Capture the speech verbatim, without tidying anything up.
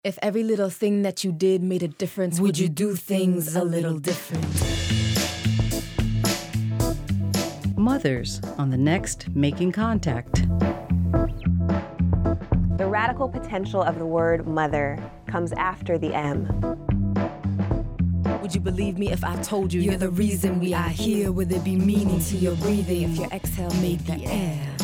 If every little thing that you did made a difference, would you do things a little different? Mothers on the next Making Contact. The radical potential of the word mother comes after the M. Would you believe me if I told you you're the reason we are here? Would there be meaning to your breathing if your exhale made the air?